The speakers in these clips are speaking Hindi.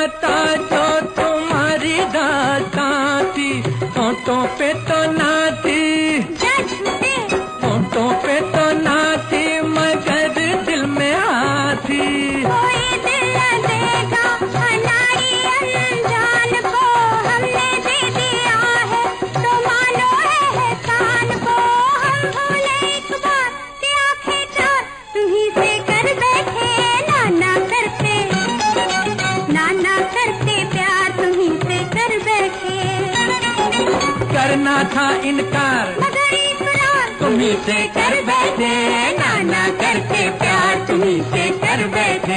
बता जो तुम्हारी दास्तां थी, होठों पे तो ना थी, होठों पे तो ना थी, मगर दिल में आती। कोई दिल न देगा हमारी अनजान को, हमने दे दिया है तो मानो एहसान को। हम भूले एक बार कि आंखें चार तुम्हीं से कर बैठे, नाना करते प्यार तुम्हीं से कर बैठे। करना था इनकार मगर इकरार तुम्हीं से कर बैठे, नाना करते प्यार तुम्हीं से कर बैठे।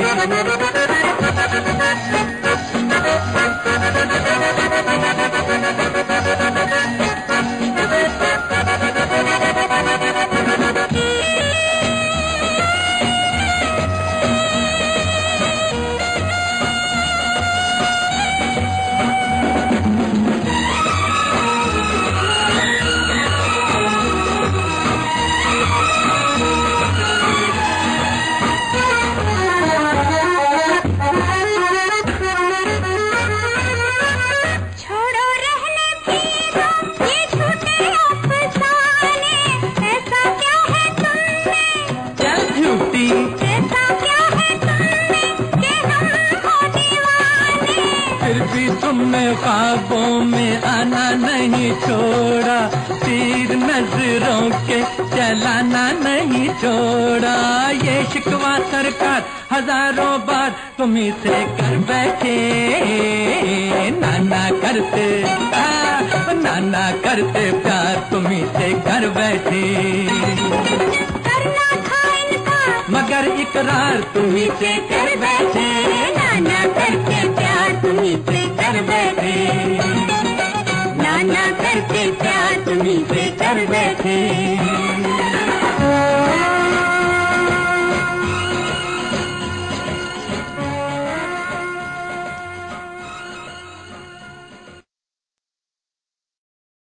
फिर भी तुमने ख्वाबों में आना नहीं छोड़ा, तीर नजरों के चलाना नहीं छोड़ा। ये शिकवा सरकार हजारों बार तुम्हीं से कर बैठे, नाना करते प्यार तुम्हीं से कर बैठे। करना था इनकार मगर इकरार तुम्हीं से कर बैठे, नाना करते प्यार तुम्हीं से कर बैठे, नाना करते प्यार तुम्हीं से कर बैठे।